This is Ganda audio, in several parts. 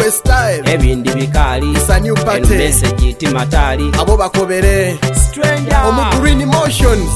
the style ebindi bikali it's a new party message timatali abo bakobere stranger omu green emotions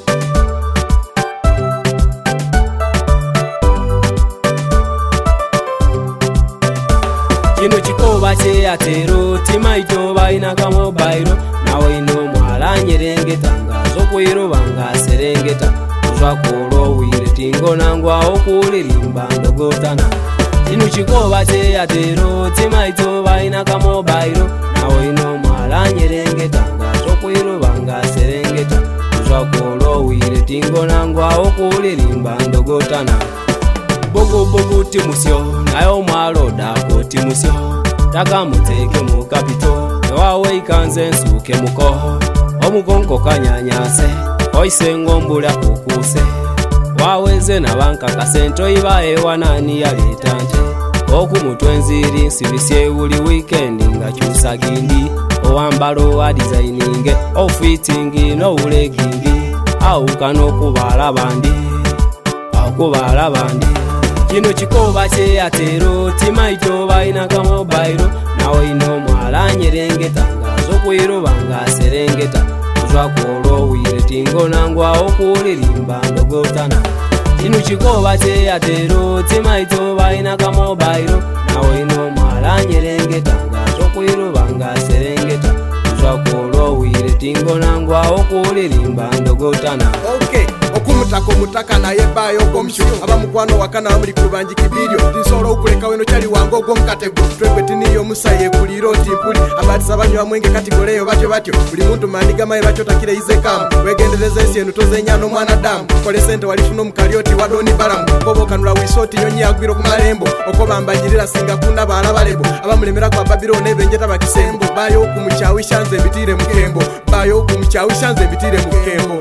kino kikoba kyeyatero timaito bainaka mobile nawe ino mwala nyerengeta ngazo kwiruba ngaserengeta uzwakulo wire tingo nangwawo kulirimba ndogotana kino kikoba kyeyatero timaito bainaka mobile nawe ino mwala nyerengeta ngazo kwiruba ngaserengeta uzwakulo wire tingo nangwawo kulirimba ndogotana bogo bogo timusyo nayo mwaloda ko timusyo takamuteke mu kapito wawe ikanze nsuke mukoho omugongo kanyanyase oisengo mbula kukuse waweze nabanka kasento ibae wanani yalitante okumutwenziri nsibisye uli weekend nga kyusa gindi owambalo wa designing ofitting no legging au kano kubala bandi akubala bandi kino kikoba kyeyatero timaito bainaka mobile nawe ino mwala nyerengeta ngazo kwiruba ngaserengeta uzwakulo wire tingo nangwawo kulirimba ndogotana kino kikoba kyeyatero timaito bainaka mobile nawe ino mwala nyerengeta ngazo kwiruba ngaserengeta uzwakulo wire tingo nangwawo kulirimba ndogotana okay okumutaka omutaka naye bayo komsyo abamukwano wakana bamuli kubanji kibirio tisolo okuleka weno kyali wango gomukatego twebwe niyo musaye kuliro timpuli abatisa banyo amwenge katigoleyo batyo buli muntu maniga maye batyo takire izekamu wegendereza esenu tozenyano mwana damu kole sente walifuna omukalioti wadoni balamu kobokanula wisoti nyonyi yagwiro kumalembo okobambanyirira singa kunda balabalebo abamulemera kwa Babylon benjeta bakisembo bayo okumuchawisha nze bitire mukembo bayo okumuchawisha nze bitire mukembo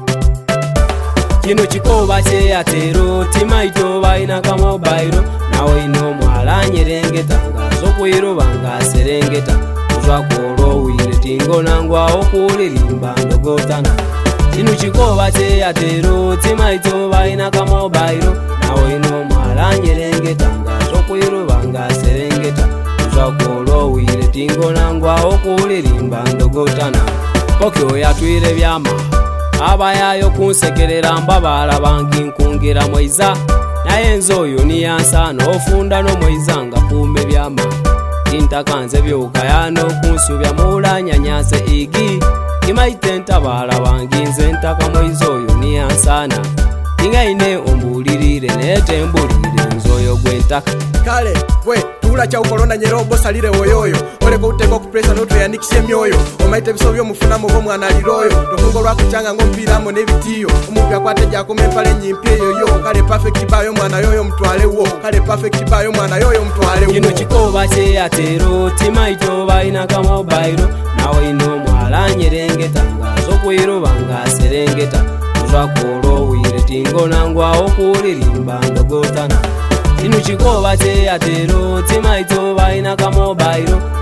kino kikoba kyeyatero timaito bainaka mobile nawe ino mwala nyerengeta ngazo kwiruba ngaserengeta uzwakulo wire tingo nangwawo kulirimba ndogotana kino kikoba kyeyatero timaito bainaka mobile nawe ino mwala nyerengeta ngazo kwiruba ngaserengeta uzwakulo wire tingo nangwawo kulirimba ndogotana pokyo yatwire byama abayayo kunsekerera mbabala bangi nkungira mwiza naye nzoyo niyansana ofunda no mwiza nga kume byama intakanze byukayano kunsubya mulanyanyase igi kimaite ntabala bangi nze ntaka mwizoyo niyansana ingaine ombulirire netembulire nzoyo gwentaka kale we tula cha ukolona nyerobo salire woyoyo oleko uteko kupresa noto yanikishe myoyo omaite bisobyo mufuna mu bomwana liroyo tofungo lwa kuchanga ngompira mo nebitiyo omupya kwate jako mempale nyimpi yoyo kale perfect bayo mwana yoyo mtwale wo kale perfect bayo mwana yoyo mtwale wo kino kikoba kyeyatero timaito bainaka mobile nawe ino mwala nyerengeta ngazo kwiruba ngaserengeta uzwakulo wire tingo nangwawo kulirimba ndogotana kino kikoba kyeyatero timaito bainaka mobile